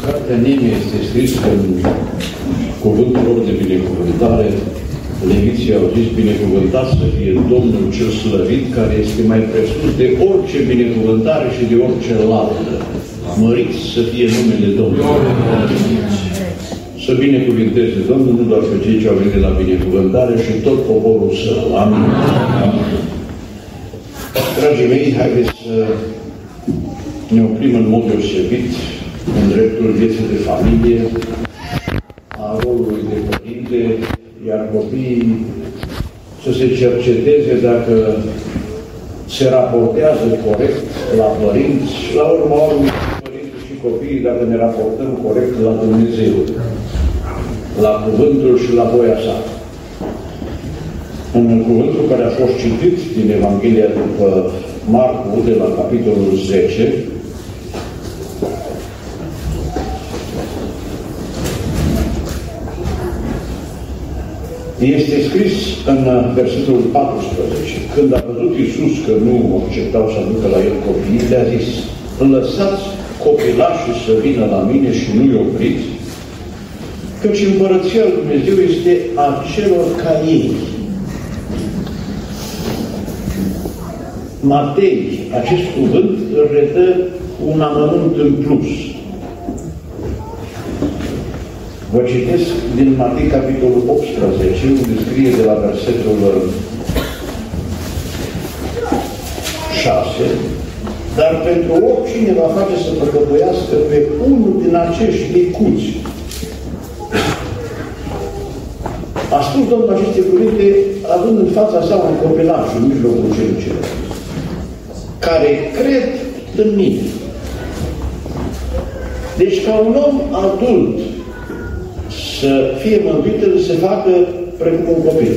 cartea Nemia este scris în cuvântul lor de binecuvântare. Leviții au zis: binecuvântat să fie Domnul cel slăvit, care este mai presus de orice binecuvântare și de orice laudă. Măriți să fie numele Domnului. Să binecuvânteze Domnul nu doar pe cei ce au venit la binecuvântare și tot poporul său. Amin. Dragii mei, haideți să ne oprim în mod deosebit în dreptul vieții de familie, a rolului de părinte, iar copiii să se cerceteze dacă se raportează corect la părinți și la urmă părinții și copiii dacă ne raportăm corect la Dumnezeu, la cuvântul și la voia sa. În cuvântul care a fost citit din Evanghelia după Marcu, de la capitolul 10, este scris în versetul 14. Când a văzut Iisus că nu acceptau să aducă la el copiii, le-a zis: lăsați copilașii să vină la mine și nu-i opriți, căci împărăția lui Dumnezeu este a celor ca ei. Matei, acest cuvânt îl redă un amănunt în plus. Vă citesc din Matei, capitolul 18, unde scrie de la versetul 6: dar pentru oricine va face să păcătuiască pe unul din acești micuți. A spus Domnul aceste cuvinte având în fața sa un copilaș în mijlocul celor care cred în mine. Deci ca un om adult să fie mântuit, să se facă precum un copil.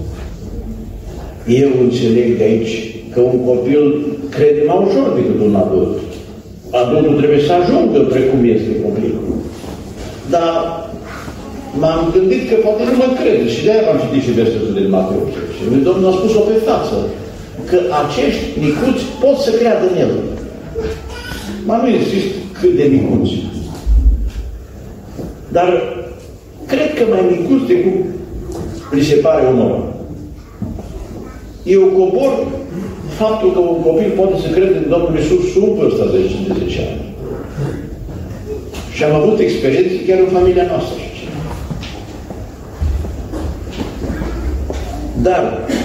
Eu înțeleg de aici că un copil crede mai ușor decât un adult. Adultul trebuie să ajungă precum este copilul. Dar m-am gândit că poate nu mă crede și de-aia v-am citit și versetul din Matei 18. Domnul a spus-o pe față, că acești micuți pot să creadă în el. Mai nu există cât de micuți. Dar cred că mai micuți decât li se pare un om. Eu cobor faptul că un copil poate să crede în Domnul Iisus sub vârsta de 10 ani. Și am avut experiențe chiar în familia noastră. Dar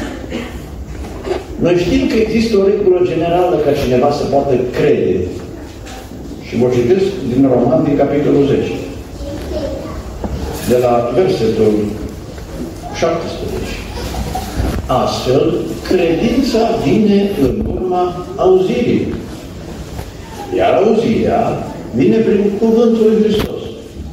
noi știm că există o regulă generală ca cineva să poată crede. Și vă citesc din Roman, din capitolul 10. De la versetul 17. Astfel, credința vine în urma auzirii. Iar auzirea vine prin cuvântul lui Hristos.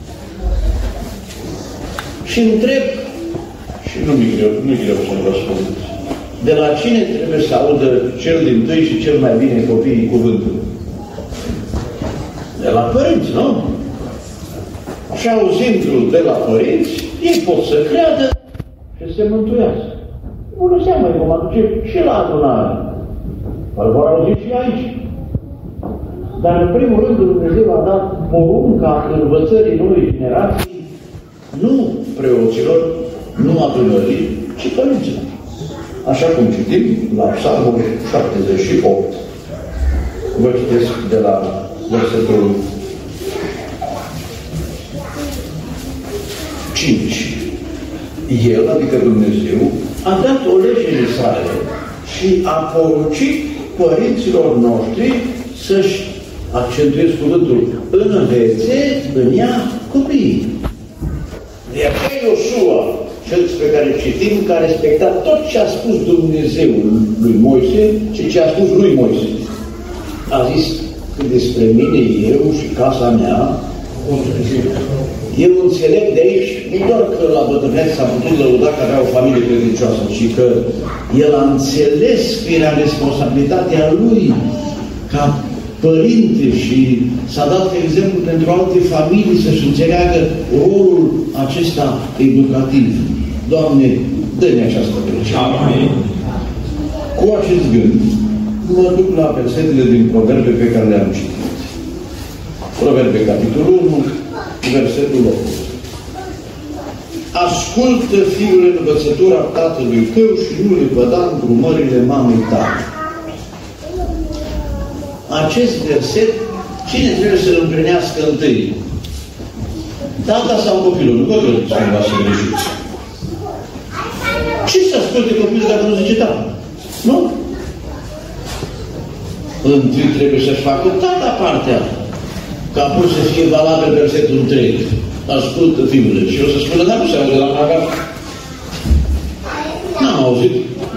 Și întreb, și nu-i greu să-mi răspund, de la cine trebuie să audă cel dintâi și cel mai bine copiii cuvântul? De la părinți, nu? Și auzindu-l de la părinți, ei pot să creadă și se mântuiască. Bună seama, îi vom aduce și la adunare. Îl vor auzi și aici. Dar în primul rând Dumnezeu a dat porunca învățării noi generații, nu preoților, nu adunării, ci părinților. Așa cum citim la Psalmul 78. Vă citesc de la versetul 5. El, adică Dumnezeu, a dat o lege în Israel și a poruncit părinților noștri să-și, accentuez cuvântul, învețe în ea copiii. De aceea Iosua, cel pe care citim, că a respectat tot ce a spus Dumnezeu lui Moise și ce a spus lui Moise. A zis că despre mine, eu și casa mea, eu înțeleg de aici, nu doar că la bătrânețe s-a putut lăuda că avea o familie credincioasă, ci că el a înțeles că era responsabilitatea lui ca părinte și s-a dat exemplu pentru alte familii să-și înțeleagă rolul acesta educativ. Doamne, dă-ne această plăcere. Cu acest gând, mă duc la versetele din Proverbe pe care le-am citit. Proverbe, capitolul 1, versetul 8. Ascultă, fiule, învățătura tatălui tău și nu le păda îndrumările mamei tale. Acest verset, cine trebuie să-l împlinească întâi? Tata sau copilul? Nu vă cred că cineva să greșiți. Ce să asculte copilul dacă nu zice tata? Nu? Întâi trebuie să-și facă tata partea, ca apoi să fie valabil versetul întreg. Ascultă, fiule. Și eu să spună, dar nu se aude la mea. N-am auzit.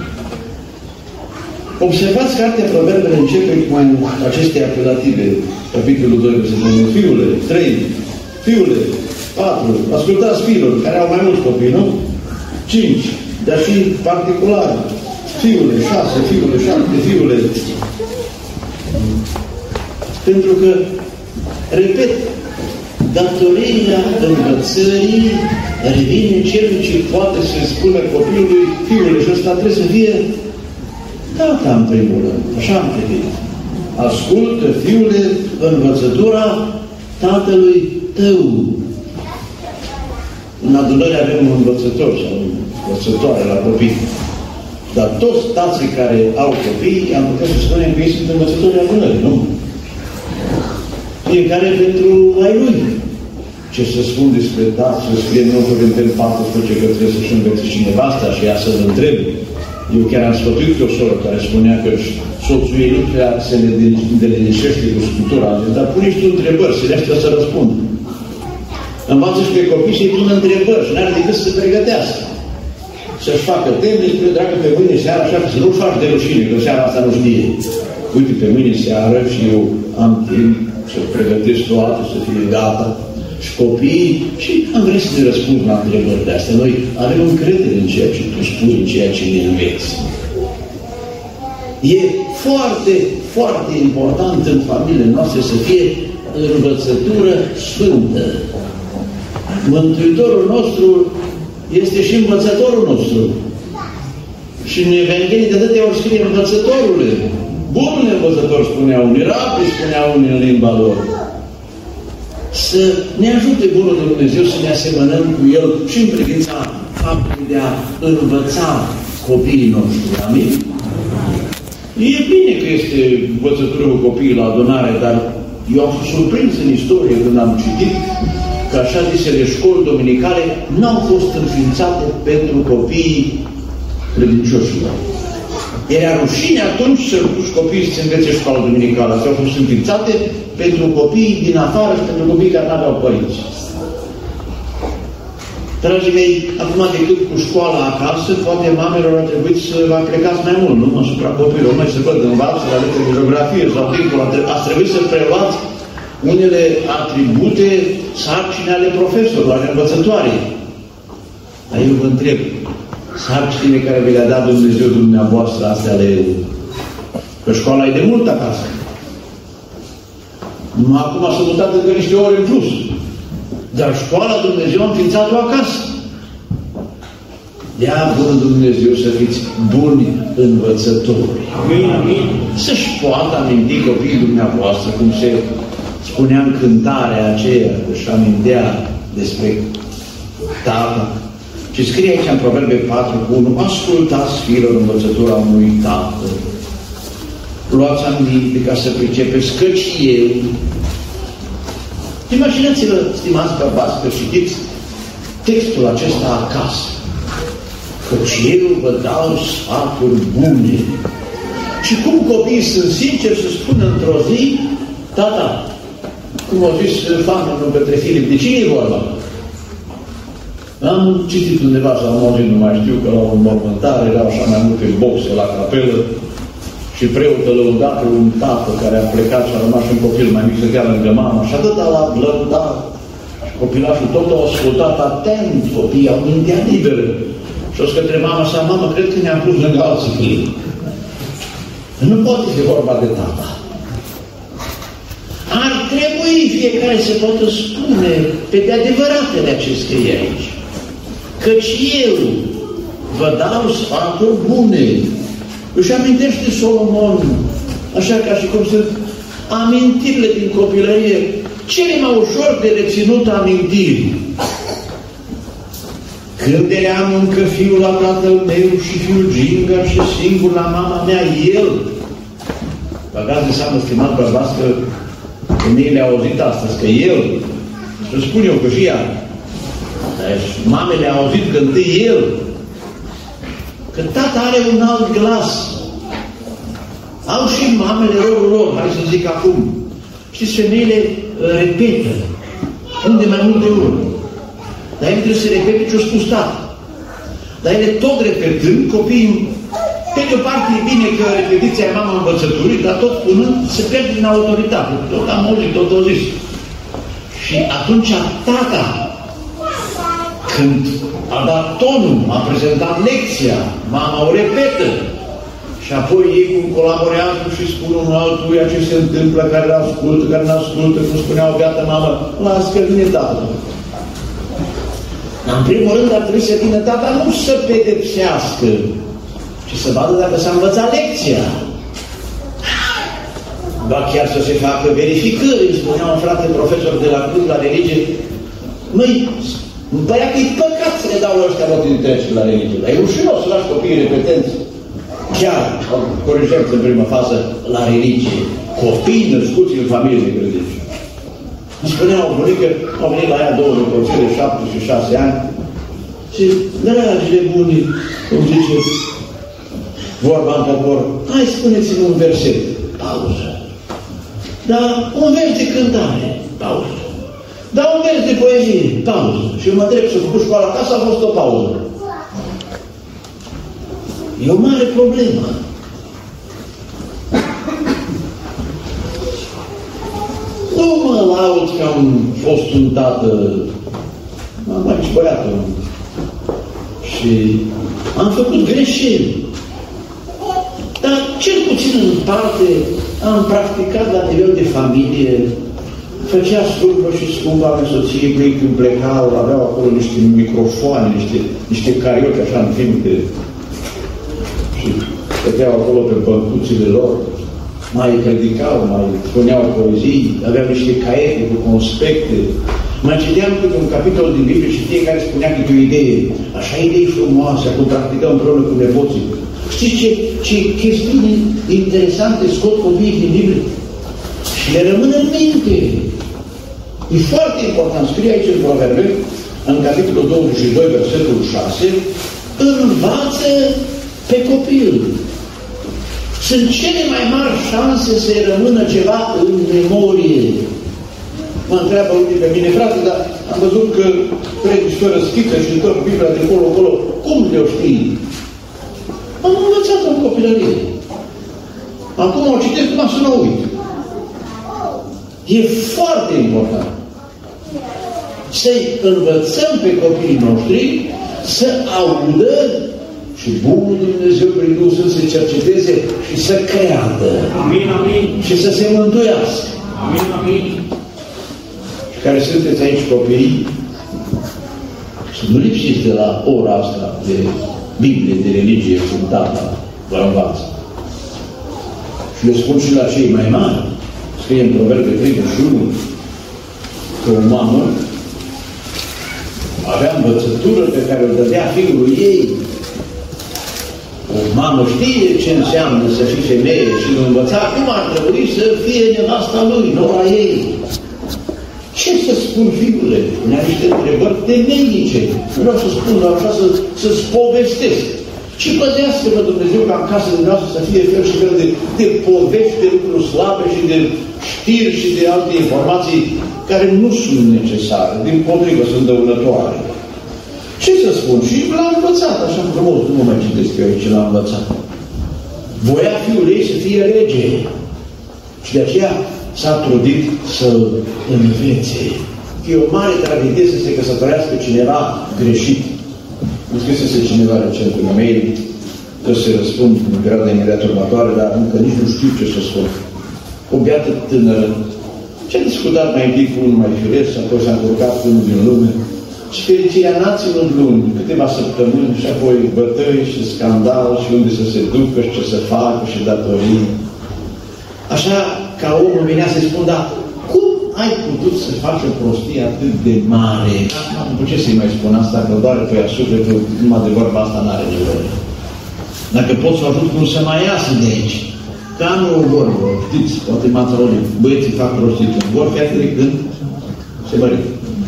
Observați cartea Proverbele începe cu aceste apelative. Capitolul 2, versetul 1. Fiule, 3. Fiule, 4. Ascultați fiilor, care au mai mulți copii, nu? 5. Dar și particular. Fiule, 6. Fiule, 7. Fiule. Pentru că, repet, datoria învățării revine celui ce poate să-i spună copilului, fiule, și ăsta trebuie să fie tata în primul rând. Așa am trebuit. Ascultă, fiule, învățătura tatălui tău. În adunări avem un învățător sau învățătoare la copii. Dar toți tații care au copii, am putea să spunem că ei sunt învățători adunării, nu? Fiecare pentru ai lui. Ce să spun despre tați, să scrie în 1 Corinteni 14 că trebuie să-și învețe cineva asta și ea să-l întrebe. Eu chiar am sfătuit pe o soră care spunea că soțul ei nu prea se delinișește cu scriptura. Dar pune și tu întrebări, să le aștept să răspund. Învață și pe copii să-i pună întrebări și n-are decât să se pregătească. Să-și facă temne, spune, dragă, pe mâine seara, așa, să nu faci de rușine, că seara asta nu știe. Uite, pe mâine seară și eu am timp să pregătesc toate, să fie gata. Și copiii, și am vrea să ne răspund la întrebările astea. Noi avem încredere în ceea ce tu spui, în ceea ce ne înveți. E foarte, foarte important în familiile noastre să fie învățătură sfântă. Mântuitorul nostru este și învățătorul nostru. Și în Evanghelie de atâtea ori scrie învățătorule. Bunul învățător, spunea unii, rabi, spunea unii în limba lor. Să ne ajute Bunul Dumnezeu să ne asemănăm cu El și în privința faptului de a învăța copiii noștri. Amin? E bine că este învățătură cu copiii la adunare, dar eu am fost surprins în istorie când am citit că așa zisele școli dominicale n-au fost înființate pentru copiii credincioșilor. Era rușine atunci să duci copiii să învețe școala dominicală. Astea au fost înființate pentru copiii din afară și pentru copiii care n-aveau părinți. Dragii mei, acum decât cu școala acasă, poate mamelor ar trebui să vă plecați mai mult, nu? Asupra copilor. Mai să văd, învață la lecție de geografie sau timpul. Ați trebuit să preluați unele atribute, sarcini ale profesorilor, ale învățătoarei. Dar eu vă întreb, sarcinile care vi le-a dat Dumnezeu dumneavoastră, astea ale... Că școala e de mult acasă. Acum s-a mutat încă niște ore în plus. Dar școala Dumnezeu a înființat-o acasă. Dea bunul Dumnezeu să fiți buni învățători. Să-și poată aminti copiii dumneavoastră, cum se spunea în cântarea aceea, își amintea despre tata. Și scrie aici în Proverbe 4:1, ascultați fiilor învățătura unui tată. Luați aminte ca să pricepeți, căci eu... Imaginați-vă, stimați bărbați, că citiți textul acesta acasă. Căci eu vă dau sfaturi bune. Și cum copiii sunt sinceri să spună într-o zi, tata, cum a zis fanul către Filip, de cine e vorba? Am citit undeva sau am auzit, nu mai știu, că la o mormântare erau așa mai multe boxe la capelă și preotul lăuda pe un tată care a plecat și a rămas un copil mai mic să dea lângă mama și atâta l-a lăudat. Și copilașul tot a ascultat atent, copiii au mintea liberă. Și o să către mama sa, mamă, cred că ne-am pus lângă alții fii. Nu poate fi vorba de tata. Ar trebui fiecare să poată spune pe de adevăratele acestei aici. Căci eu vă dau sfaturi bune. Își amintește Solomon, așa ca și cum sunt amintirile din copilărie. cele mai ușor de reținut amintiri. Când eram încă fiul la tatăl meu și fiul gingar și singur la mama mea, el. Băgați de seamă, stimat bărbați, că femeile au auzit astăzi, că el, să spun eu că și ea, deci mamele au auzit că întâi el, că tata are un alt glas. Au și mamele rolul lor, hai să zic acum. Știți, femeile repetă, unde mai multe ori. Dar ele trebuie să repete ce-o spus tata. Dar ele tot repetând, copiii, pe de o parte e bine că repetiția e mama învățăturii, dar tot punând se pierde din autoritate. Tot am auzit, tot o zis. Și atunci tata, când a dat tonul, a prezentat lecția, mama o repetă. Și apoi ei cum colaborează și spun unul altuia ce se întâmplă, care le ascultă, care nu ascultă, cum spunea o beată mamă, las că vine tata. În primul rând ar trebui să vină tata nu să pedepsească, ci să vadă dacă s-a învățat lecția. Ba chiar să se facă verificări, îmi spunea un frate profesor de la Cluj la religie, măi, îmi părea că e păcat să le dau la ăștia rotii de trece la religie, dar e ușor să lași copiii repetenți. Chiar, corijăm în prima fază, la religie, copii născuți în familie de credincioși. Îmi spunea o bunică, au venit la ea 2 copii de 7 și 6 ani și, dragile buni, cum zice vorba în popor, hai spuneți-mi un verset, pauză. Dar un vers de cântare, pauză. Dar un vers de poezie, pauză. Și eu mă întreb, să făcut școala acasă, a fost o pauză. E o mare problemă. Nu mă laud că am fost un tată, am mai și băiatul, și am făcut greșeli. Dar cel puțin în parte am practicat la nivel de familie, făcea slujbă și scumpă ale soției cu ei când plecau, aveau acolo niște microfoane, niște carioci așa în film de... și stăteau acolo pe băncuțile lor, mai predicau, mai spuneau poezii, aveau niște caiete cu conspecte. Mai citeam câte un capitol din Biblie și fiecare spunea câte o idee. Așa idei frumoase, acum practicăm împreună cu nepoții. Știți ce chestiuni interesante scot copiii din Biblie? Și le rămân în minte. E foarte important. Scrie aici în Proverbe, în capitolul 22, versetul 6, învață pe copil. Sunt cele mai mari șanse să-i rămână ceva în memorie. Mă întreabă unii pe mine, frate, dar am văzut că predici fără schiță și întorc Biblia de acolo, cum le-o știi? Am învățat în copilărie. Acum o citesc numai să nu uit. E foarte important să-i învățăm pe copiii noștri să audă și Bunul Dumnezeu prin Duhul Sfânt să cerceteze și să creadă. Amin, amin. Și să se mântuiască. Amin, amin. Și care sunteți aici copiii, să nu lipsiți de la ora asta de Biblie, de religie, cum tata vă învață. Și le spun și la cei mai mari, scrie în Proverbe 31, că o mamă avea învățătură pe care o dădea fiului ei. O mamă știe ce înseamnă să fii femeie și îl învăța cum ar trebui să fie nevasta lui, nora ei. Ce să spun, fiule? Ne-a niște întrebări temeinice. Vreau să spun, dar așa să-ți povestesc. Și păzească-mă Dumnezeu ca în casă dumneavoastră să fie fel și fel de povești, de lucruri slabe și de știri și de alte informații care nu sunt necesare, din potrivă sunt dăunătoare. Ce să spun? Și l-a învățat așa frumos, nu mă mai citesc eu aici, l-a învățat. Voia fiul ei să fie rege. Și de aceea s-a trudit să-l învețe. E o mare tragedie să se căsătorească cineva greșit. Nu scrisese cineva recent în e-mail, că se răspund în perioada imediat următoare, dar încă nici nu știu ce să spun. O beată tânără ce-a discutat mai întâi cu unul mai firesc, apoi s-a încurcat cu unul din lume. Și fericirea n-a ținut luni, câteva săptămâni, și apoi bătăi și scandal și unde să se ducă și ce să facă și datorii. Așa ca omul venea să-i spun, dar cum ai putut să faci o prostie atât de mare? Acum, ce să-i mai spun asta, că doare pe ea sufletul, numai de vorba asta n-are nevoie. Dacă pot să ajut cum să mai iasă de aici. Ca nu o vorbă, știți, poate m-ați auzit, băieții fac prostituție. Vor fi atât de când se mărit.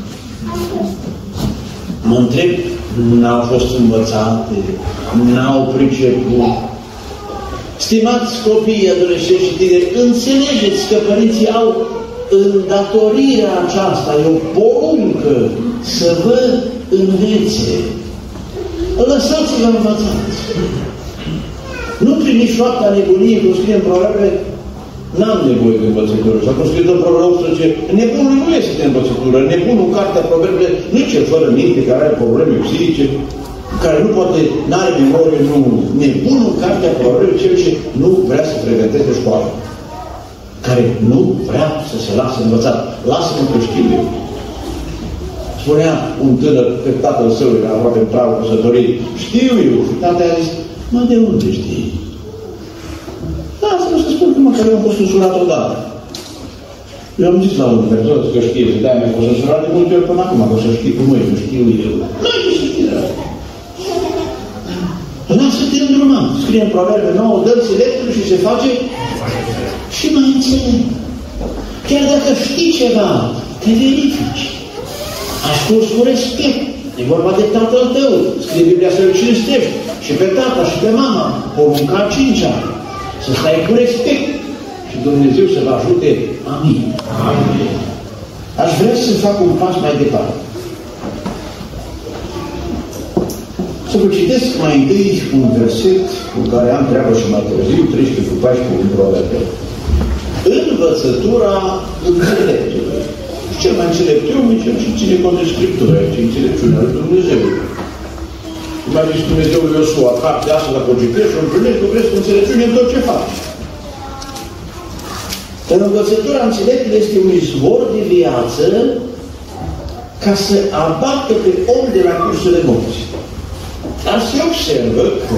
Mă întreb, n-au fost învățate, n-au priceput. Stimați copii, adolescenți și tineri, înțelegeți că părinții au îndatorirea aceasta, e o poruncă să vă învețe. Lăsați-vă învățați. Nu prin nici fapta nebuniei, cum scrie în Proverbe, n-am nevoie de învățătură. Sau cum scrie în Proverbe 18, nebunul nu este de învățătură. Nebunul în cartea Proverbe nu e cel fără minte, care are probleme psihice, care nu poate, n-are memorie, nu. Nebunul în cartea Proverbe cel ce nu vrea să pregătească școală. Care nu vrea să se lasă învățat. Lasă-mă că știu eu. Spunea un tânăr că tatăl său era aproape în pravă căsătorie. Știu eu. Și tatăl a zis, mă, de unde știi? Lasă-mă să spun că măcar eu am fost însurat odată. Eu am zis la unul persoană că știe, că de-aia mi-a fost însurat de multe ori până acum, că să știi cum e, că știu eu. Nu ai să știi de asta. Lasă-te îndrumat. Scrie în Proverbe 9, dă înțeleptului și se face și mai înțeleg. Chiar dacă știi ceva, te verifici. Asculți cu respect. E vorba de tatăl tău. Scrie Biblia să-l cinstești. Și pe tata și pe mama. Porunca a 5-a. Să stai cu respect. Și Dumnezeu să vă ajute. Amin. Amin. Aș vrea să fac un pas mai departe. Să vă citesc mai întâi un verset cu care am treabă și mai târziu, 13-14 din Proverbe. Învățătura înțeleptului. Cel mai înțelept om e cel și ține cont de Scriptură, ce înțelepciunea lui Dumnezeu. Cum a zis Dumnezeu lui Iosua, cartea asta la cogitești și o întâlnești, tu crezi cu înțelepciune în tot ce faci. În învățătura înțeleptului este un izvor de viață ca să abată pe om de la cursurile morții. Dar se observă că,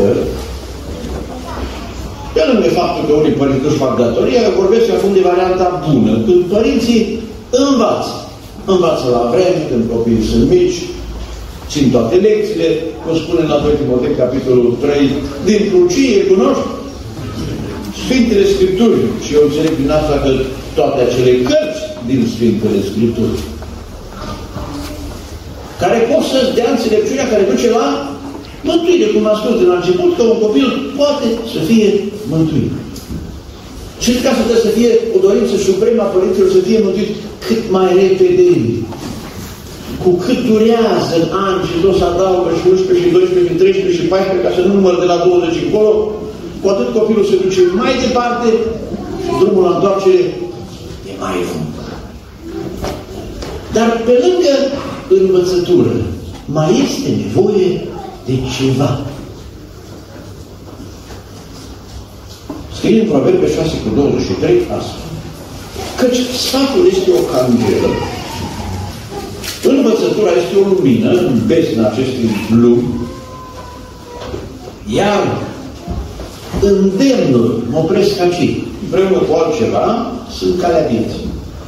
pe lângă faptul că unii părinți își fac datoria, vorbesc acum de varianta bună, când părinții învață la vreme, când copiii sunt mici, țin toate lecțiile, cum spune la 2 Timotei, capitolul 3, din crucie, cunoști Sfintele Scripturi. Și eu înțeleg din asta că toate acele cărți din Sfintele Scripturi, care pot să-ți dea înțelepciunea care duce la mântuire, cum am spus de la început, că un copil poate să fie mântuit. Și ca să trebuie să fie o dorință supremă a părinților să fie mântuit cât mai repede. Cu cât durează ani și tot să adaugă și 11 și 12 și 13 și 14 ca să nu număr de la 20 încolo, cu atât copilul se duce mai departe și drumul la întoarcere e mai lung. Dar pe lângă învățătură mai este nevoie de ceva. Scrie în Proverbe 6:23 asta. Căci sfatul este o candelă, învățătura este o lumină în bezna acestui lumi, iar îndemnul, mă opresc aici, împreună cu altceva, sunt calea vieții.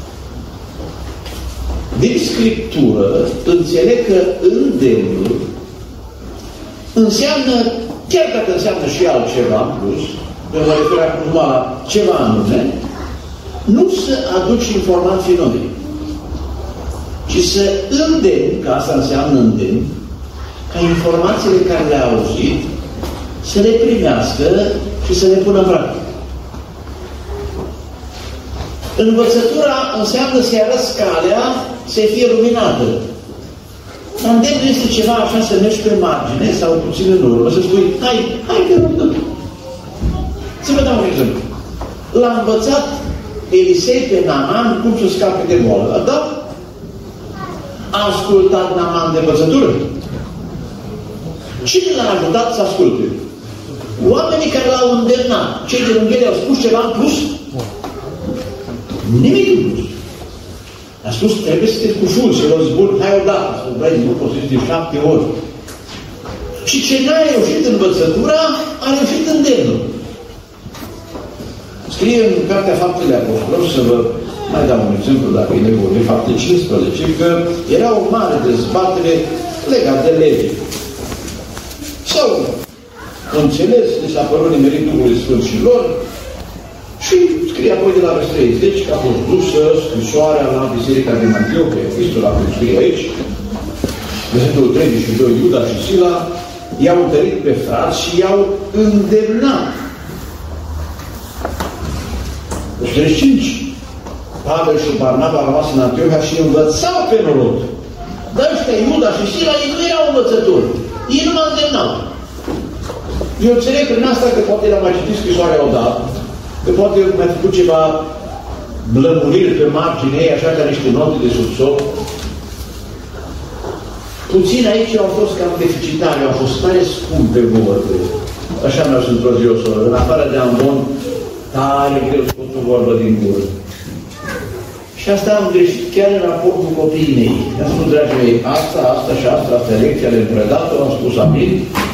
Din Scriptură înțeleg că îndemnul înseamnă, chiar dacă înseamnă și altceva în plus, că mă refer acum la ceva anume, nu să aduci informații noi, ci să îndemn, că asta înseamnă îndemn, ca informațiile care le-a auzit să le primească și să le pună în practică. Învățătura înseamnă să-i arăți calea, să fie luminată. Îndemnul este ceva așa să mergi pe margine sau puțin în urmă, să spui, hai te rog. Să vă dau un exemplu. L-a învățat Elisei pe Naaman cum să scape de boală. Da? A ascultat Naaman de învățătură? Cine l-a ajutat să asculte? Oamenii care l-au îndemnat. Cei de lângă ele au spus ceva în plus? Nimic în plus. A spus, trebuie să te cușuri, să l-o zbun, hai odată, să vrei, nu poți să zici de 7 ori. Și ce n-a reușit învățătura, a reușit îndemnul. Scrie în Cartea Faptele Apostolilor, să vă mai dau un exemplu dacă e nevoie, de fapt de 15, că era o mare dezbatere legat de lege. S-au înțeles, li s-a părut nimerit Duhului Sfânt și lor și scrie apoi de la versetul 30 că a fost dusă scrisoarea la Biserica din Antiochia, epistola cum scrie aici, versetul 32, Iuda și Sila i-au întărit pe frați și i-au îndemnat. 35. Pavel și Barnaba au rămas în Antiochia și învățau pe norod. Dar ăștia, Iuda și Sila, ei nu erau învățători. Ei nu m-au îndemnat. Eu înțeleg prin asta că poate l-am mai citit scrisoarea odată, că poate mi-a făcut ceva blămuriri pe margine ei, așa ca niște note de subsol. Puțin aici au fost cam deficitare, au fost tare scumpe vorbe. Așa mi-au sunt într-o zi o soră. În afară de ambon, tare greu scos o vorbă din gură. Și asta am greșit chiar în raport cu copiii mei. Mi-am spus, dragii mei, asta și asta lecția le-am predat-o, am spus amin.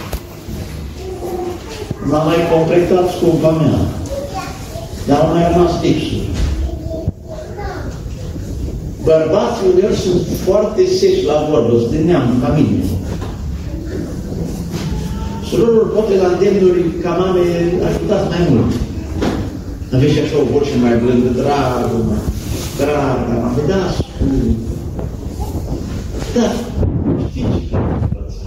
M-am mai completat scumpa mea. Dar au mai rămas lipsuri. Bărbații uneori sunt foarte seși la vorbă, sunt de neam, ca mine. Surorilor, poate la îndemnuri ca mame, ajutați mai mult. Aveți așa o voce mai blândă, dragă, m-am vedat. Da, știți ce învăța.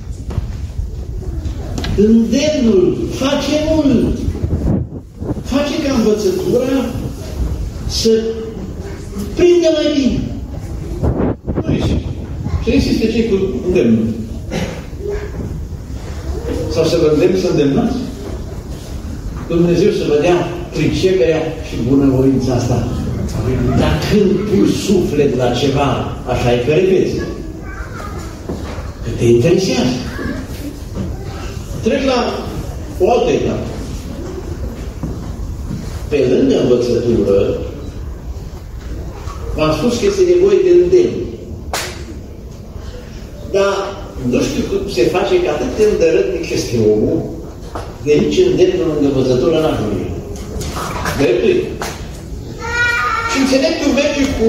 Îndemnul face mult. Face ca învățătura să prinde mai bine. Nu există. Ce există cei cu îndemnul? Sau să vă îndemn să îndemnați? Dumnezeu să vă dea priceperea și bunăvoința asta. Dar când pui suflet la ceva, așa e că repeți. Că te interesează. Trec la o altă etapă. Pe lângă învățătură, v-am spus că este nevoie de îndemn. Dar nu știu cum se face că atât de îndărătnic este omul, de nici îndemnul lângă învățătură n-ajunge. Dreptui. Și înțeleptul merge cu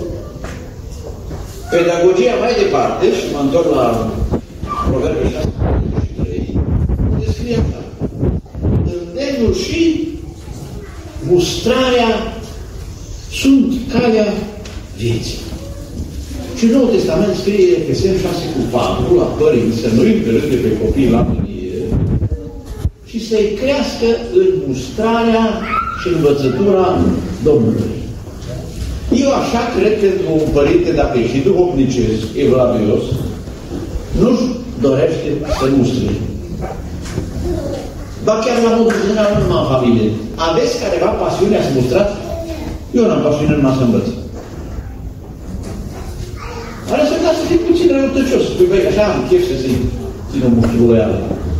pedagogia mai departe și mă întorc la Proverbe 6:3, unde scrie așa. Îndemnul și mustrarea sunt calea vieții. Și în Noul Testament scrie Efeseni 6:4 la părinți să nu-i împărâte pe copii la mânie și să-i crească în mustrarea și învățătura Domnului. Eu așa cred că un părinte, dacă e și duhovnicesc, evlavios, nu-și dorește să mustre. Ba chiar la modul general, nu numai în familie. Aveți careva pasiunea să mustrați? Eu n-am pasiune numai să învăț. Ar însemna să fii puțin răutăcios. Păi băi, așa am chef să țin o mustrulăială.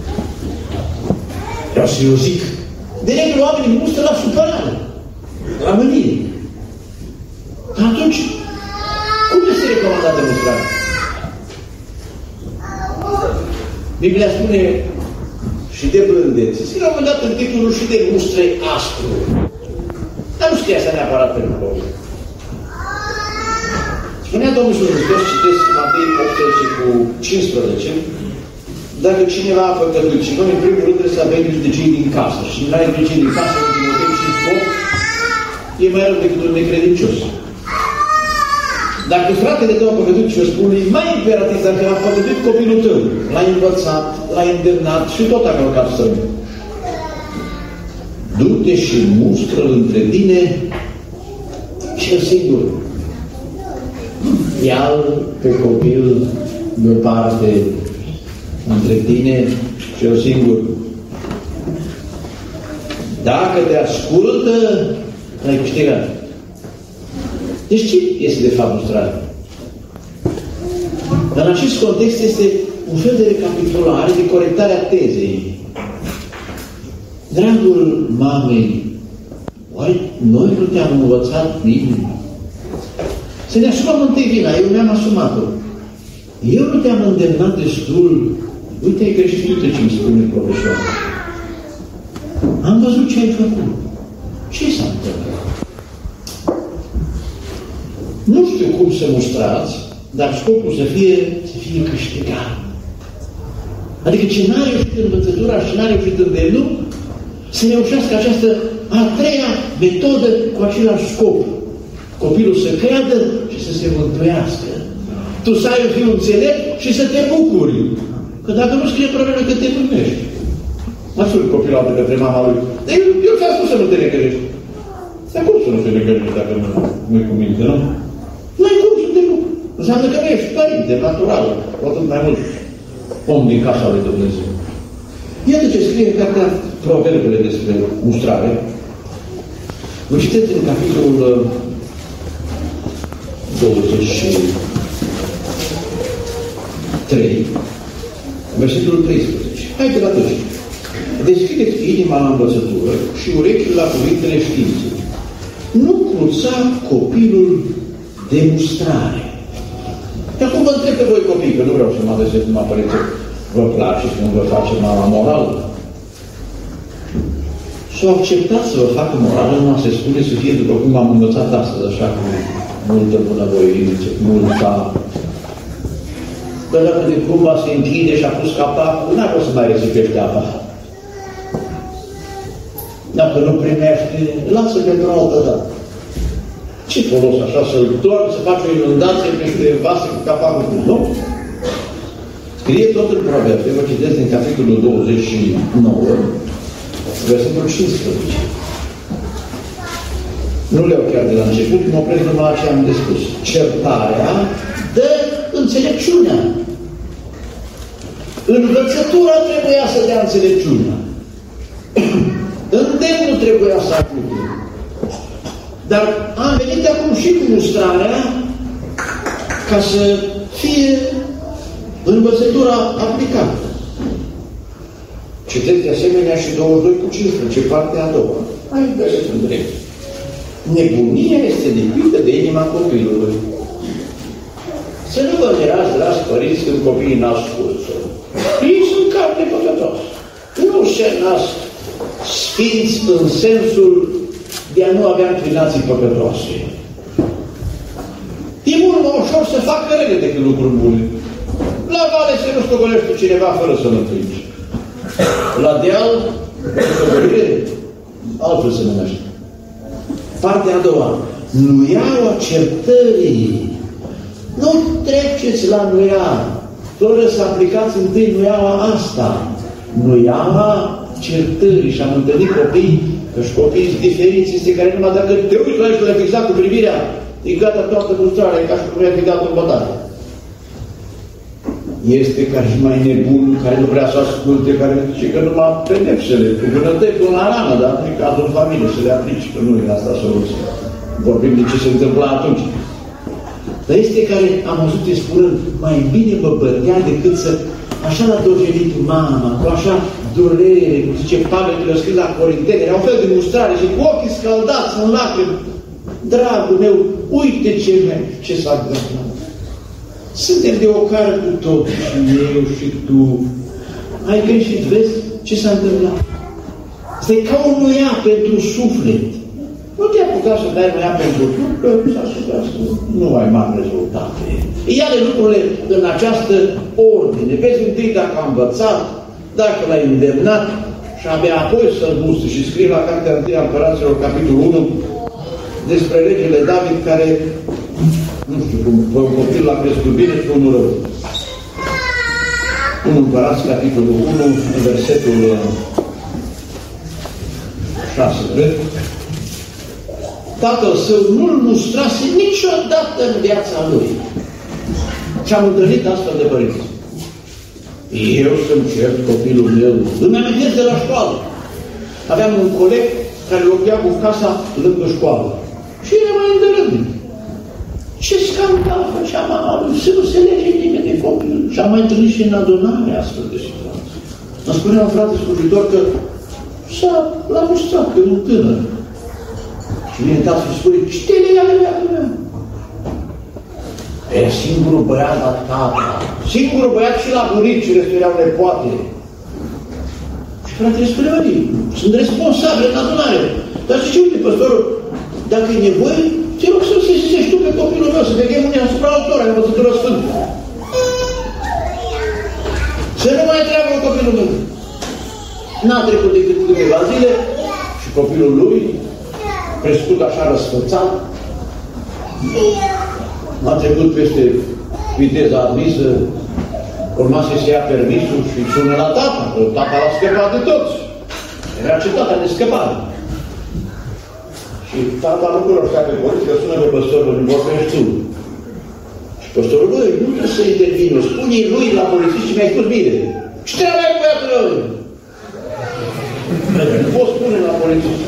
Vreau să eu zic. De regulă oamenii mustră la supărare, la mânie. Dar atunci, cum este recomandată mustrarea? Biblia spune și de blândețe. Scrie la un moment dat în titlul și de mustre aspru. Dar nu scrie asta neapărat pentru copii. Spunea Domnul Iisus Hristos, citesc Matei 18:15, dacă cineva a păcătuit și noi, în primul rând, trebuie să avem grijă de cei din casă. Și nu ai de cei din casă, în Timotei 5:8, e mai rău decât un necredincios. Dacă fratele tău a păcătuit și o spune, e mai imperativ dacă a păcătuit copilul tău. L-ai învățat, l-ai îndemnat și tot a călcat său. Du-te și mustră-l între tine cel singur. Ia-l pe copil deoparte între tine cel singur. Dacă te ascultă, l-ai câștigat. Deci ce este de fapt mustrarea? În acest context este un fel de recapitulare, de corectare a tezei. Dragul mamei, oare noi nu te-am învățat bine? Să ne asumăm întâi vina, eu mi-am asumat-o. Eu nu te-am îndemnat destul. Uite, ai greșit, uite ce îmi spune profesorul. Am văzut ce ai făcut. Ce s-a întâmplat? Nu știu cum să mustrați, dar scopul să fie câștigat. Adică ce n-a reușit învățătura și n-a reușit îndemnul, să reușească această a treia metodă cu același scop. Copilul să creadă și să se mântuiască. Tu să ai un fiu înțelept și să te bucuri. Că dacă nu scrie problemă că te mânești. Mă spune copilul altă către mama lui. Eu ți-am spus să nu te necăjești. Dar cum să nu te necăjești dacă nu-i cu minte, nu? Nu-i cum să te bucuri. Înseamnă că nu ești părinte, natural. Cu atât mai mult om din casa lui Dumnezeu. Iată ce scrie în cartea Proverbele despre mustrare. Vă citesc în capitolul 23, versetul 13. Hai de la 12. Deschideți inima la învățătură și urechile la cuvintele științei. Nu cruța copilul de mustrare. Și acum vă întreb pe voi copii, că nu vreau să mă adresez numai părințe, vă place și nu vă face mama morală? S-o acceptat să vă facă morală, nu se spune să fie după cum am învățat astăzi, așa cu multă bunăvoință, multa. Dar dacă de cumva se închide și a pus capacul, n-ar o să mai risipește apa. Dacă nu primește, lasă pentru altă dată. Ce folos așa să-l torni, să faci o inundație peste vase cu capacul? Nu? Scrie tot în Proverbe, vă citesc din capitolul 29, versetul 15. Nu le-au chiar de la început, mă opresc numai la ce am de spus. Certarea dă înțelepciunea. Învățătura trebuia să dea înțelepciunea. Îndemnul trebuia să ajute. Dar am venit acum și cu mustrarea ca să fie învățătura aplicată. Citesc de asemenea și 22:15, partea a doua. Hai, versetul drept. Nebunia este lipită de inima copilului. Să nu vă mirați, dragi părinți, când copiii n-ascultă. Ei sunt carne păcătoasă. Nu se nasc sfinți în sensul de a nu avea înclinații păcătoase. E mult mai ușor să facă rele decât lucruri bune. La vale se nu stogolește cineva fără să-l împingi. La deal, stogolire, altfel se numește. Partea a doua. Nuiaua certării. Nu treceți la nuiaua, fără să aplicați întâi nuiaua asta. Nuiaua certării. Și am întâlnit copii, că și copiii sunt diferiți, este care numai dacă te uiți la ești fixat cu privirea, e gata toată mustrarea, e ca și cum i-a fi dat în bătaie. Este ca și mai nebun, care nu vrea să asculte, care zice că numai pedepsele, cu vânătăi până la rană, dar nu e cazul în familie să le aplici, că nu e asta soluție. Vorbim de ce se întâmpla atunci. Dar este care, am văzut spunând, mai bine mă bătea decât să, așa l-a dojenit mama, cu așa durere, cum zice Pavel, că le-a scris la Corinteni, era un fel de mustrare și cu ochii scaldați în lacrimi. Dragul meu, uite ce s-a întâmplat. Suntem de ocară cu tot, și eu și tu. Ai greșit, vezi ce s-a întâmplat? Asta e ca o nuia pentru suflet. Nu te-ai apucat să dai nuia pentru trup, că s-a supărat să nu ai mari rezultate. Ia-le lucrurile în această ordine. Vezi întâi dacă a învățat, dacă l-ai îndemnat și abia apoi să-l mustre. Și scrie la Cartea 1 Împăraților, capitolul 1, despre regele David, care, nu știu cum, un copil l-a crescut bine și unul rău. Un Împărați, capitolul 1, versetul 6, cred. Tatăl său nu-l mustrase niciodată în viața lui. Și am întâlnit astfel de părinți. Eu să-mi cert copilul meu. Îmi amintesc de la școală. Aveam un coleg care locuia cu casa lângă școală. Și era mai îndărădit. Ce scandal făcea mama lui, să nu se lege nimeni de copil. Și am mai întâlnit și în adunare astfel de situații. Îmi spunea un frate slujitor că l-a mustrat pe un tânăr. Și vine tatăl și spune, ce te lega de viața mea? E singurul băiat la tata. Singurul băiat și la bunici, și restul erau nepoate. Și fratele spune, sunt responsabile în adunare. Dar zice, uite, păstorul, dacă e nevoie, te rog să-l sesizești tu pe copilul meu, să veghem unii asupra altora, în Învățătură Sfântă. Să nu mai treabă copilul meu. N-a trecut decât câteva zile și copilul lui, crescut așa răsfățat, a trecut peste viteza admisă, urma să-i ia permisul și sună la tata, că tata l-a scăpat de toți. Era cetatea de scăpare. Și tata nu cunoștea pe poliție, că sună pe păstorul, nu vorbești tu. Și păstorul, băi, nu trebuie să intervină, spune-i lui la polițist ce mi-ai spus bine. Ce treaba ai cu băiatul ăla? Nu poți spune la polițist.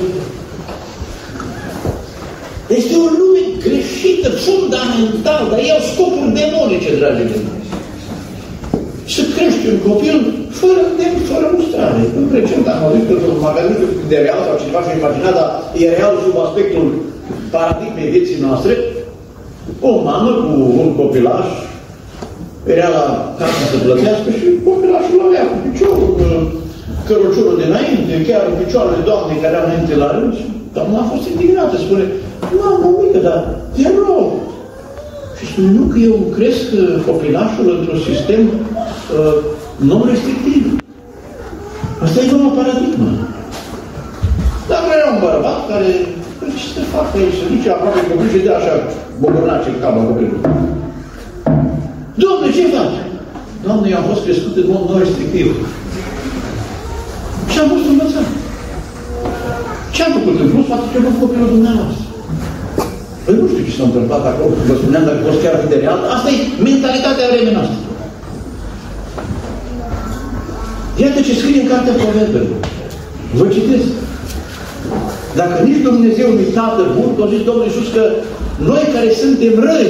Este o lume greșită, fundamental, dar iau scopuri demonice, dragii mei. Să crești un copil fără mustrare. În recent am auzit că într-un magazin de real sau cineva și-a imaginat, dar e real sub aspectul paradigmei vieții noastre. O mamă cu un copilaș era la casă să plătească și copilașul avea cu piciorul, căruciorul dinainte, chiar în picioarele doamnei care erau înainte la rând. Doamna a fost indignată, spune, mamă mică, dar te rog. Și spune, nu, că eu cresc copilașul într-un sistem non-restrictiv. Asta e noua paradigmă. Dar era un bărbat care, ce să facă aici, să duce aproape copil și de așa bogornace în capul copilului. Doamne, ce faci? Doamne, eu am fost crescut în mod non-restrictiv. Și am fost învățat. Ce am făcut în plus față ce a făcut copilul dumneavoastră? Păi nu știu ce s-a întâmplat acolo, vă spuneam, dacă fost chiar de real, asta e mentalitatea vremii noastre. Iată ce scrie în Cartea Proverbelor. Vă citesc. Dacă nici Dumnezeu nu-i tată bun, că a zis Domnul Iisus că noi care suntem răi,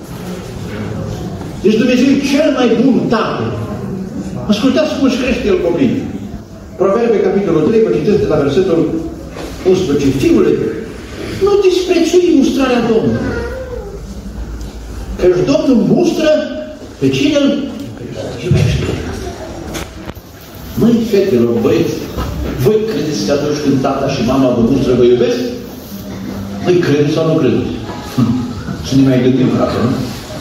deci Dumnezeu e cel mai bun tată. Ascultați cum își crește el copiii. Proverbe, capitolul 3, vă citesc de la versetul 11. Fiule, nu disprețui mustrarea Domnului. Căci Domnul mustră pe cine îl iubește. Măi, fetelor, băieți, voi credeți că atunci când tata și mama vă mustră vă iubesc? Măi, credeți sau nu credeți? Și ne mai gândim, frate, nu?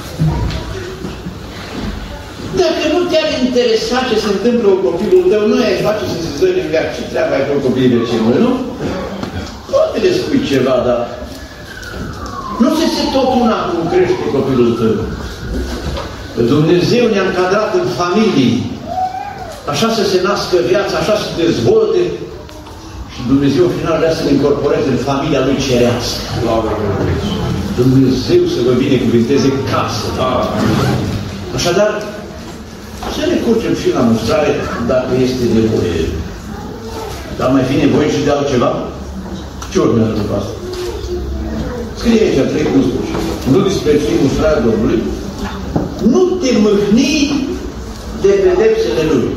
Dacă nu te-ar interesa ce se întâmplă cu copilul tău, nu ai face să se zări în viață. Ce treabă ai cu copiii vecinului, nu? Poate le spui ceva, dar nu se tot una cum crește copilul tău. Că Dumnezeu ne-a încadrat în familii, așa să se nască viața, așa să se dezvolte și Dumnezeu în final vrea să le incorporeze în familia Lui cerească. Dumnezeu să vă binecuvinteze casă. Așadar, să recurgem și la mustrare dacă este nevoie. Dar mai fi nevoie și de altceva? Ce urmează după asta? Scrie aici, 3:11. Nu disprețui mustrarea Domnului, nu te mâhni de pedepsele Lui.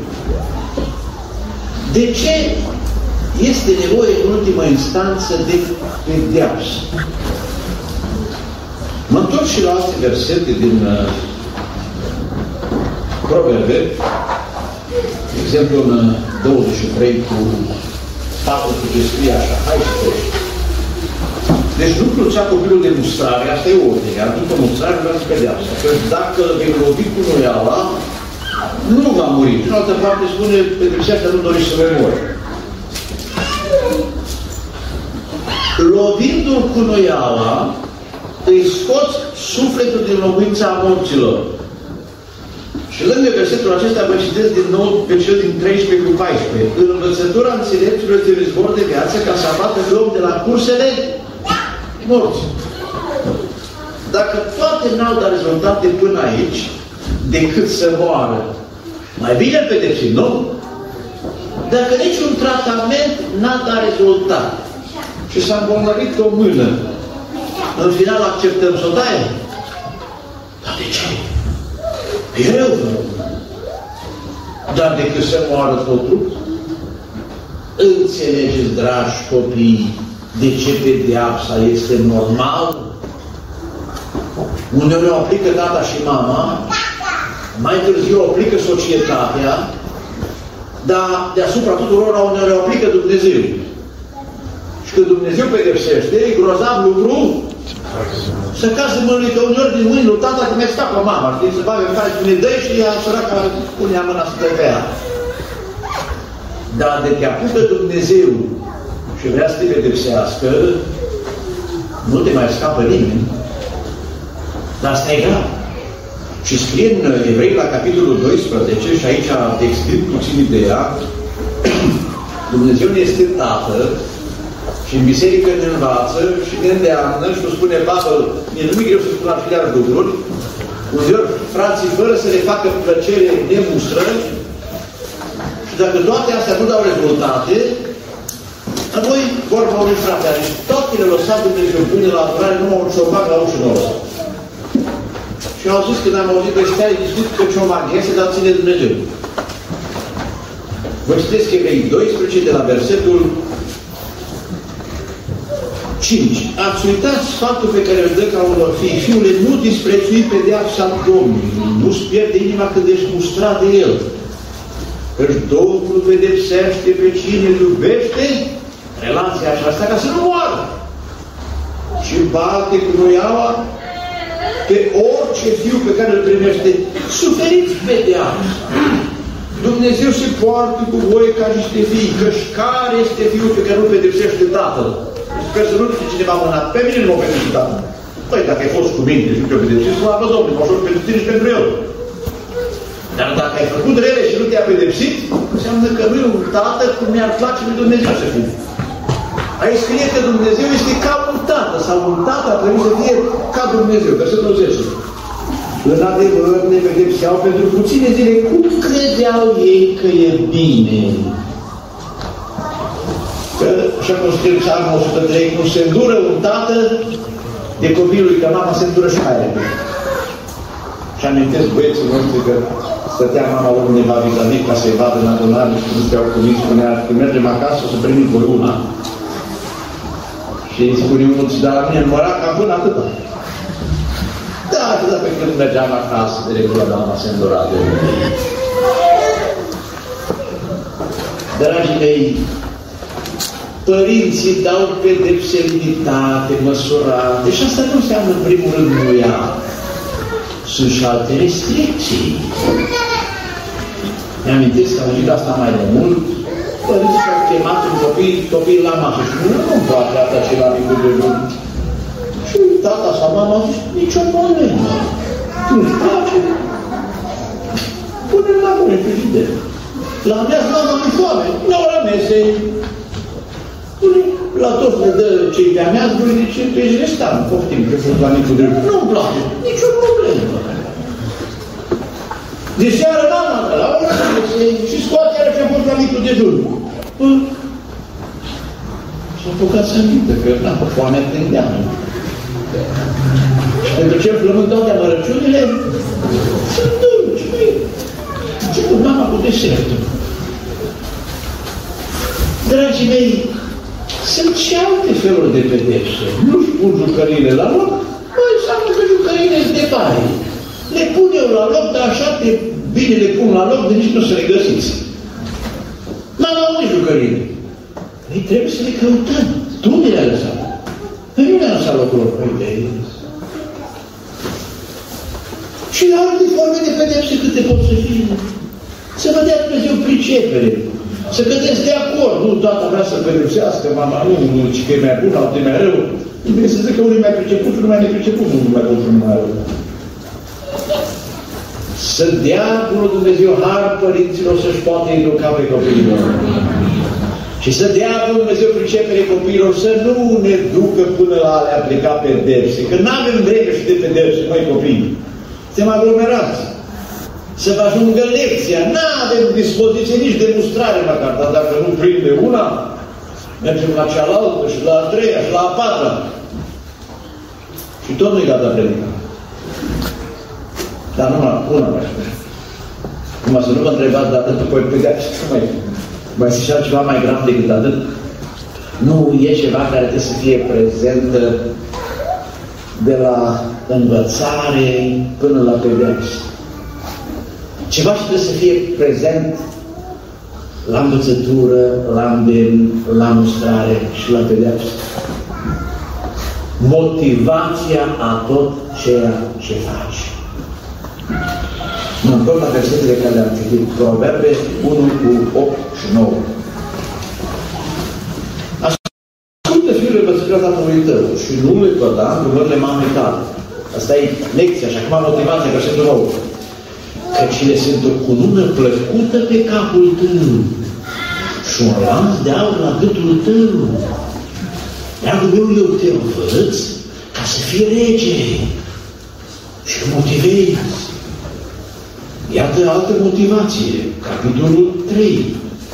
De ce este nevoie în ultimă instanță de pedeapsă? Mă întorc și la alte versete din Proverbe, de exemplu în 23:4 ce scrie așa, hai să treci. Deci nu crucea copilul de mustrare, asta e ordine, iar după mustrare vreau să pedeapsă. Că dacă vei lovi cu noiala, nu va muri. În altă parte spune, pedepsește, nu dorești să vei mori. Lovindu-l cu noiala, îi scoți sufletul din locuința morților. Și lângă versetul acesta vă citesc din nou pe cel din 13:14. În învățătura înțelepților este un izvor de viață ca să abată pe om de la cursele morți. Dacă toate n-au dat rezultate până aici, decât să moară, mai bine pedepsim, nu? Dacă niciun tratament n-a dat rezultat și s-a îmbolnăvit o mână, în final acceptăm să o taie? Dar de ce? E rău, dar decât să moară totul, înțelegeți, dragi copii, de ce pedeapsa este normal? Uneori o aplică tata și mama, mai târziu o aplică societatea, dar deasupra tuturor uneori o aplică Dumnezeu. Și când Dumnezeu pedepsește, e grozav lucru să casă mâinile, că uneori din mâinile lui tata cum scapă mama, știi, să bagă în care spune dă și ea săraca punea mâna să pe ea. Dar de te apucă Dumnezeu și vrea să te pedepsească, nu te mai scapă nimeni. Dar asta e grav. Și scrie în Evrei la capitolul 12, și aici te explic puțin ideea, Dumnezeu ne este Tată și în biserică ne învață și ne îndeamnă și nu spune Pavel, e nu-mi greu să spun aceleași lucruri, uneori frații fără să le facă plăcere ne mustră și dacă toate astea nu dau rezultate, apoi vorba unui frate, deci toate le lăsat Dumnezeu până la adorare, nu m-au ciorbat la ușă nouă. Și au zis când am auzit că stai discut că ce o maghie se da ține Dumnezeu. Vă citesc Evrei 12 de la versetul 5. Ați uitat sfatul pe care îl dă ca unor fii. Fiule, nu disprețui pedeapsa Domnului. Nu-ți pierde inima când ești mustrat de El. Căci Domnul pedepsește pe cine iubește relația aceasta ca să nu moară. Și bate cu noiaua pe orice fiu pe care îl primește. Suferiți pedeapsa. Dumnezeu se poartă cu voi ca niște fii. Căci care este fiul pe care nu pedepsește Tatăl? Sper să nu știu cineva mânat. Pe mine nu mă pedepsi Tatăl. Păi, dacă ai fost cu minte și te-o pedepsi, slavă Domnului, mă ajut pentru tine și pentru El. Dar dacă ai făcut rele și nu te-a pedepsit, înseamnă că nu e un tată cum mi-ar place lui Dumnezeu să fie. Aici scrie că Dumnezeu este ca un tată, sau un tată ar trebui să fie ca Dumnezeu. Versetul 10. În adevăr ne pedepseau pentru puține zile. Cum credeau ei că e bine? Că, așa cum scrie Psalmul 103, cum se îndură un tată de copilul lui, că mama se îndură și mai repede. Și amintesc băieții noștri că stătea mama la undeva vis-a-vis ca să-i vadă în adunare și nu steau cuvânt, spunea, când mergem acasă o să primim voi una. Și îi spune unul, dar la mine număra cam până atâta. Da, atâta pe când mergeam acasă, de regulă mama se îndura de mine. Dragii mei, părinții dau pedepse limitate, măsurate. Și asta nu înseamnă în primul rând nu ia. Sunt și alte restricții. Mi-amintesc că am auzit asta mai de mult. Părinții și-au chemat un copil la masă și nu-mi place asta și la micul de jur. Și tata sau mama a zis, nicio problemă. Nu-ți place? Pune-l la mune frigider. La mea mama mi foame. Nu la mese. La toți le dă cei de-a mea, spune, de ce pe restant, poftim, că sunt la micul de jur. Nu-mi place. Nicio problemă. De seară mama de la ora și scoate iară ce-a fost la micul dejun. S-a apucat să amintă că n-a fost foamea gândeamă. Și pentru ce flământ toate amărăciunile, sunt dulci, măi. Ce cu mama cu desertul. Dragii mei, sunt și alte feluri de pedepse. Nu-și pun jucăriile la loc, băi, înseamnă că jucăriile sunt de pare. Le pun eu la loc, dar așa de bine le pun la loc, de nici nu să le găsiți. Mama, unde jucările? Ei trebuie să le căutăm. Tu unde le-ai lăsat? Păi nu le-ai lăsat locul lor. Păi de aici. Și la alte forme de pedepse câte pot să fie. Să vă dea Dumnezeu pricepere. Să cădeți de acord. Nu, tata vrea să pedepsească, mama nu, ci că e mai bun, altul e mai rău. Trebuie să zic că unul e mai priceput, unul mai nepriceput, unul mai bun și unul mai rău. Să dea bunul Dumnezeu har părinților să-și poată educa pe copiilor. Și să dea bunul Dumnezeu pricepere copiilor să nu ne ducă până la a le aplica pedepse. Că n-avem vreme și de pedepse, noi copii. Suntem aglomerați. Să vă ajungă lecția. N-avem dispoziție nici de mustrare măcar. Dar dacă nu prinde una, mergem la cealaltă și la a treia și la a patra. Și tot nu-i gata predica. Dar numai una mai spune. Numai să nu vă întrebați de atât, după pedeapsă, mai este și altceva mai grav decât atât. Nu e ceva care trebuie să fie prezent de la învățare până la pedeapsă. Ceva ce trebuie să fie prezent la învățătură, la îndemn, la mustrare și la pedeapsă. Motivația a tot ceea ce faci. Mă întorc la versetele care le-am citit. Proverbe 1 cu 8 și 9. Ascultă, fiule, învățătura tatălui tău și nu le căda în urmările mamei tale. Asta e lecția și acum motivația, versetul 9. Căci le sunt o cunună plăcută pe capul tău și un lanț de aur la gâtul tău. Dragul meu, eu te învăț ca să fii rege și motivezi. Iată altă motivație. Capitolul 3.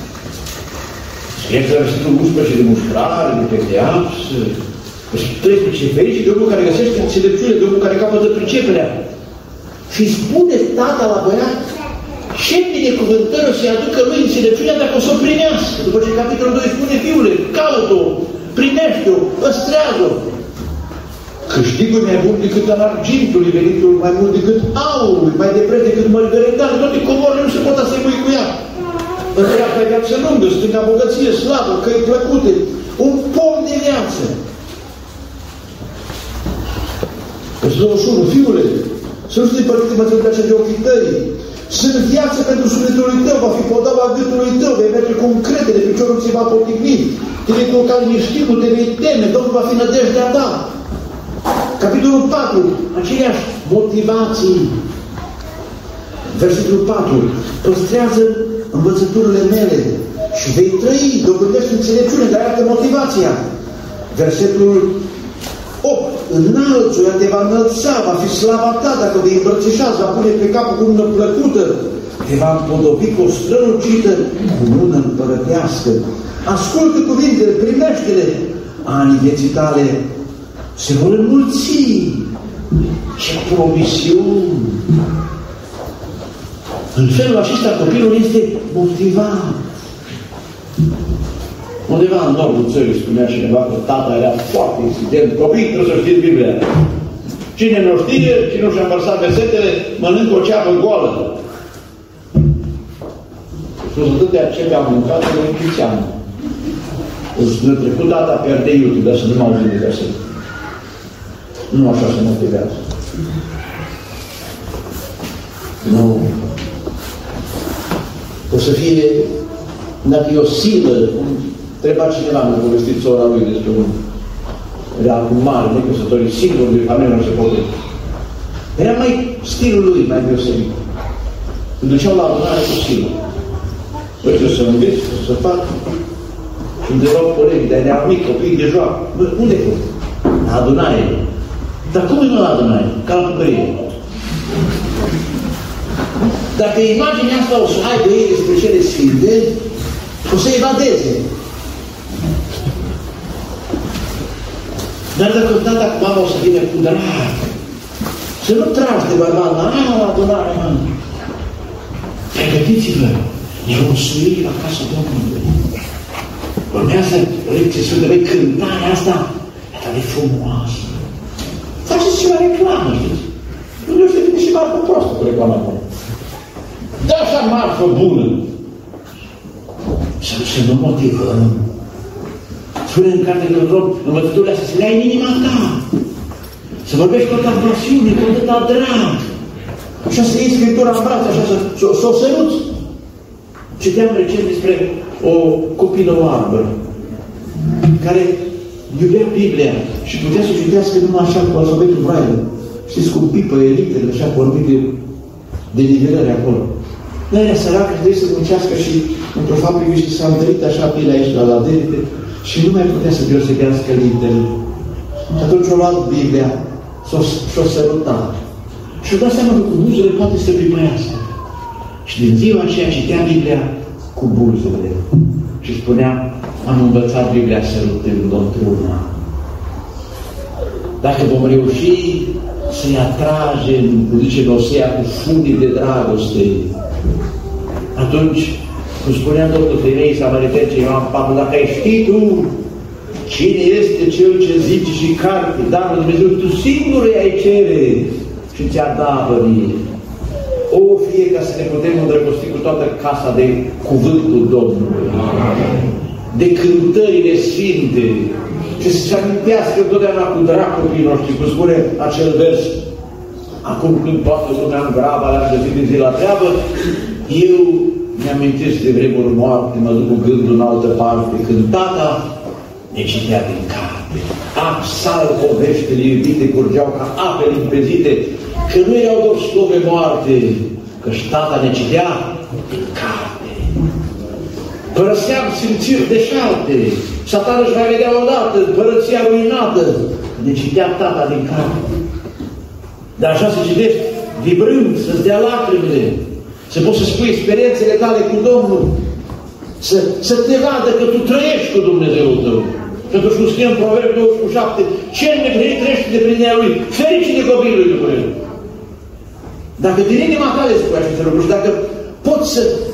Scrie versetul 11 de mustrare, de pedeapsă. Trebuie ce vezi și de omul care găsește înțelepciune, de omul care capătă priceperea. Și spune tata la băiat ce binecuvântări o să-i aducă lui înțelepciunea dacă o să o primească. După ce capitolul 2 spune, fiule, caută-o, primește-o, păstrează-o. Câștigul mai bun decât al argintului, venitul mai mult decât aurul, mai de preț decât mărgăritar, toate comorile nu se pot asemui cu ea. În dreapta viață lungă, stânga bogăție, slavă, căi plăcute, un pom de viață. Versetul 21, fiule, să nu știi părinte mătrâneașa de ochii tăi. Sunt viață pentru sufletul tău, va fi podaua gâtului tău, vei merge cu încredere, piciorul ți va poticni, te vei culca liniștit, nu te vei teme, Domnul va fi nădejdea ta. Capitolul 4, aceleași motivații. Versetul 4, păstrează învățăturile mele și vei trăi, dobândești înțelepciune, dar iată motivația. Versetul 8, înalți-o, ea te va înălța, va fi slava ta, dacă vei îmbrățișa, va pune pe capul cu mână plăcută, te va împodobi cu o strălucită, cu mână împărătească. Ascultă cuvintele, primește-le, anii vieții tale se vor înmulți. Ce promisiuni! În felul acesta copilul este motivat. Undeva în nordul țării spunea cineva că tata era foarte insistent. Copii, trebuie să știți Biblia. Cine nu știe, cine nu și-a învărsat versetele, mănâncă o ceapă goală. Și atâtea ce am mâncat, le închițeam. Ne-a trecut data pe ardeiul, dar să nu mă auzim de versete. Nu așa se motivează. Nu. O să fie, dacă e o silă, treba cineva, mi-a povestit sora lui despre un era cu mare, necăsătorit, singur de familie, nu se poate. Era mai stilul lui, mai deosebit. Îl duceau la adunare cu silă. Păi trebuie să înveți, să fac. Și îmi dădeau colegi, de-aia de-a mic, copii de joacă. Unde e? La adunare. Dar cum e la adunare? Ca la bucărie. Dacă imaginea asta o să aibă ei despre cele sfinte, o să evadeze. Dar dacă tata cu mama o să vină cu drag, să nu tragi de bărbat la adunare, mă. Pregătiți-vă, e o însuire la casa Domnului. Urmează lecție sfântă, vei cântarea asta, atât de frumoasă. Faceți ceva reclamă, știți? Nu știu de și marfă prostă cu reclama acolo. Dă așa marfă bună. Să nu motivăm. Spune în carte de rog, învățăturile astea, să le ai în inima ta. Să vorbești cu atâta pasiune, cu atâta drag. Așa să iei Scriptura în brațe, așa să o săruți. Citeam recent despre o copilă oarbă care iubea Biblia și putea să citească numai așa cu alfabetul Braille. Știți, cu pipă, elitele, așa, cu anumite deliberări acolo. Dar era săracă și trebuie să muncească și într-o fabrică și s-a întâlnit așa pile aici la laderite și nu mai putea să deosebească litele. Și atunci a luat Biblia și-o sărutat. Și-o dat seama că cu buzele poate să pripăiască. Și din ziua aceea citea Biblia cu buzele. Și spunea, am învățat Biblia sărutând într-una. Dacă vom reuși să-i atragem, zice Osea, cu fundii de dragoste, atunci, cum spunea Domnul femeii samaritence, Ioan 4, dacă ai ști tu cine este cel ce zice și carte, dar Dumnezeu, tu singur ai cere și ți-a dat vărie. O, fie ca să ne putem îndrăgosti cu toată casa de cuvântul Domnului, de cântările sfinte, și să-și amintească întotdeauna cu drag copiii noștri, cum spune acel vers, acum când toată lumea în graba le-am găsit de zi la treabă, eu mi-amintesc de vremuri moarte, mă duc cu gândul în altă parte, când tata ne citea din carte. Apsal poveștile iubite curgeau ca ape limpezite, că nu erau doar slove moarte, că-și tata ne citea din carte. Părăseam simțiri deșarte, Satan își mai vedea odată, părăția ruinată, ne citea tata din carte. Dar așa se citești, vibrând, să-ți dea lacrimile, să poți să spui experiențele tale cu Domnul, să te vadă că tu trăiești cu Dumnezeul tău. Pentru că scrie în Proverb 27, cel neplinit trăiește de plinea lui, ferice de copilul lui după el. Dacă din inima ta le spui aceste lucruri și dacă poți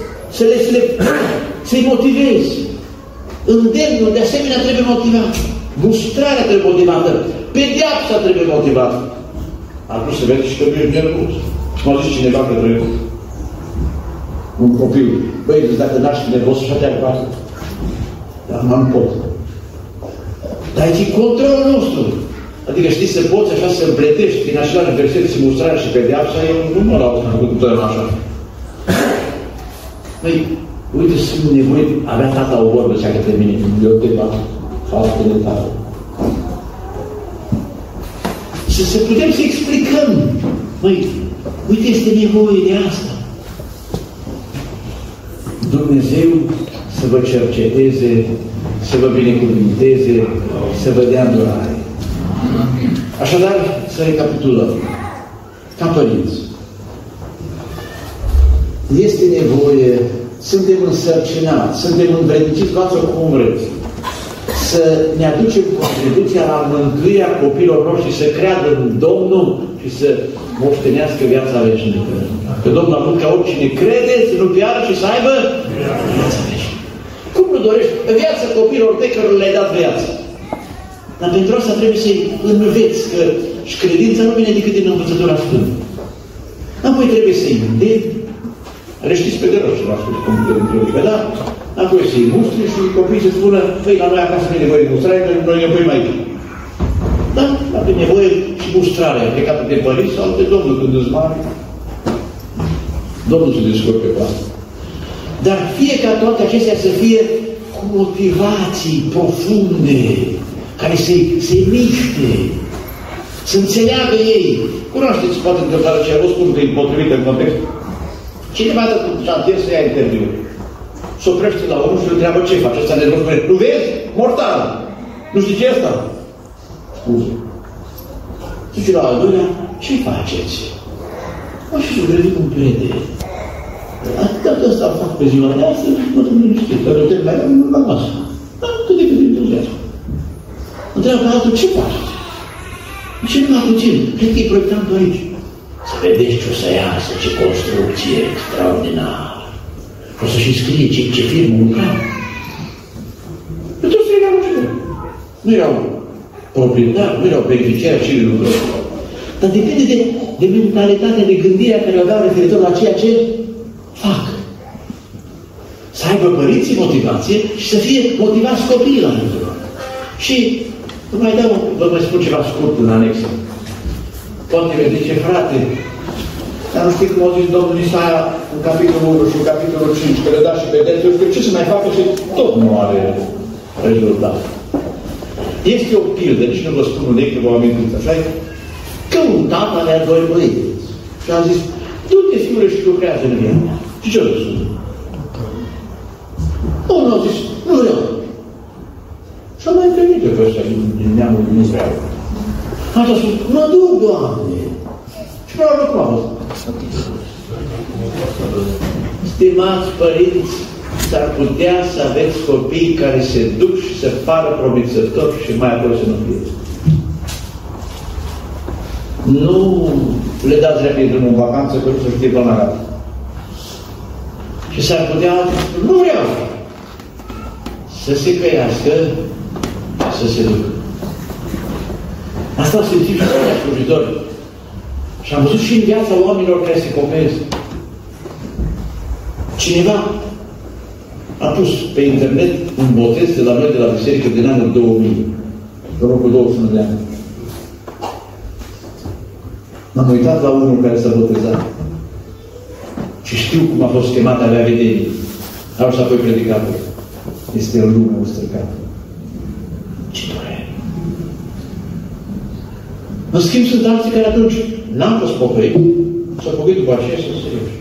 să-i motivezi, îndemnul de asemenea trebuie motivat, mustrarea trebuie motivată, pedeapsa trebuie motivată. Atunci se vede și că nu e nervos. Și m-a zis cineva că trebuie un copil. Băi, dacă naști nervos, și te acasă. Dar nu pot. Dar e controlul nostru. Adică știi să poți așa să împletești din același verset și mustrarea și pedeapsa, eu nu mă laud cu totdeauna așa. Băi, uite, sunt nevoie, avea tata o vorbă cea către mine, eu te bat, faptele tale. Să putem să explicăm. Măi, uite, este nevoie de asta. Dumnezeu să vă cerceteze, să vă binecuvânteze, să vă dea îndurare. Așadar, să recapitulăm. Ca părinți, este nevoie, suntem însărcinați, suntem învredniciți, luați-o cum vreți, să ne aducem contribuția la mântuirea copiilor noștri, să creadă în Domnul și să moștenească viața veșnică. Că Domnul a făcut ca oricine crede, să nu piară și să aibă viața veșnică. Cum nu dorești viața copiilor tăi care le-ai dat viață? Dar pentru asta trebuie să-i înveți, că și credința nu vine decât din învățătura Sfântă. Apoi trebuie să-i îndemni. Le știți pe de rău ce v-a spus cum de da? Apoi să-i mustri și copiii să spună, păi, la noi acasă nu e nevoie de mustrare, noi ne oprim aici. Da? Dacă e nevoie și mustrarea, plecată de părinți sau de Domnul când îți mare. Domnul se descurcă pe asta. Dar fie ca toate acestea să fie cu motivații profunde, care să-i miște, să înțeleagă ei. Cunoașteți, poate întâmpla ce a fost cum de potrivit în context. Cineva dă cu șantier să ia interviu. Se oprește la unul și îl întreabă ce face. Ăsta nervos spune, nu vezi? Mortal! Nu știi ce e asta? Scuze. Zice la al doilea, ce faceți? Mă, și s-o grădit un prieten. Atât ăsta fac pe ziua de astăzi, mă duc liniștit. Dar eu termin aia, nu la masă. Dar cât de cât de entuziasm. Întreabă pe altul, ce faci? Ce nu fac puțin? Cred că e proiectantul aici. Să vedeți ce o să iasă, ce construcție extraordinară. O să-și scrie ce firmă lucrau. Eu tot să erau așa. Nu erau proprietari, nu erau beneficiari și de lucrări. Dar depinde de mentalitatea, de gândirea care o aveau referitor la ceea ce fac. Să aibă părinții motivație și să fie motivați copiii la rândul lor. Și vă mai spun ceva scurt în anexă. Poate vă zice, frate, dar nu știi cum a zis Domnul Isaia în capitolul 1 și în capitolul 5, că le da și vedeți, eu știu ce să mai facă și tot nu are rezultat. Este o pildă, nici nu vă spun un că vă amintiți, așa e? Că un tată avea doi băieți și a zis, du-te, fiule, și lucrează în viața mea. Și ce-o zis? Unul a zis, nu vreau. Și-a mai întâlnit pe ăștia din neamul, nu vreau. Așa a spus, mă duc, Doamne. Și vreau lucru a fost. Stimați părinți, s-ar putea să aveți copii care se duc și se pară promițători și mai apoi să nu fie. Nu le dați repede drumul în vacanță, că nu să știe până la gata. Și s-ar putea, nu vreau, să se căiască, să se ducă. Asta o simțim și noi, slujitori. Și am văzut și în viața oamenilor care se copesc. Cineva a pus pe internet un botez de la noi de la biserică din anul 2000, în urmă cu 21 de ani. M-am uitat la unul care s-a botezat și știu cum a fost chemat, avea vedenie. Au și apoi predicatul. Este o lume ustrăcată. Ce durere! În schimb, sunt alții care atunci n-am fost pocăit. S-au pocăit după aceea și sunt serioși.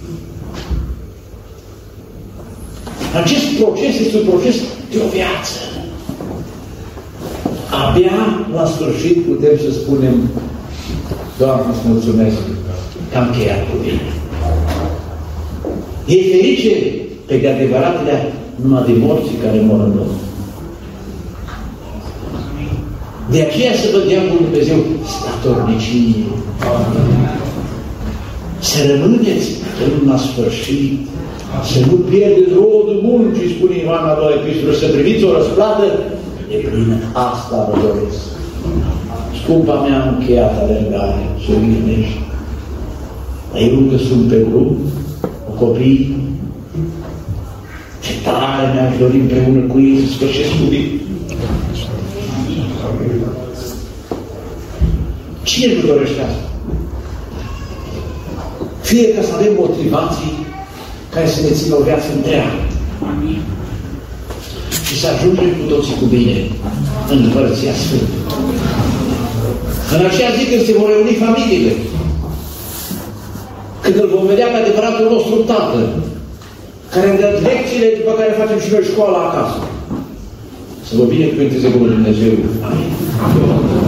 Acest proces este un proces de o viață. Abia la sfârșit putem să spunem: Doamne, îți mulțumesc că am încheiat cu bine. E ferice pe de adevăratele numai de morții care mor în loc. De aceea să vă dea cu Dumnezeu statornicie. Să rămâneți până la sfârșit. Să nu pierdeți rodul muncii, spune Ioan a doua epistolă, să primiți o răsplată de plină. Asta vă doresc. Scumpa mea încheiată alergare, să o gândești. Dar eu încă sunt pe drum, cu copii. Ce tare mi-aș dori împreună cu ei să sfârșesc cu bine. Cine nu dorește asta? Fie că să avem motivații care să ne țină o viață întreagă. Și să ajungem cu toții cu bine în Împărăția Sfântă. În aceea zi când se vor reuni familiile, când îl vom vedea pe adevăratul nostru Tată, care ne dă lecțiile după care facem și noi școala acasă. Să vă binecuvânteze Bunul Dumnezeu. Amin.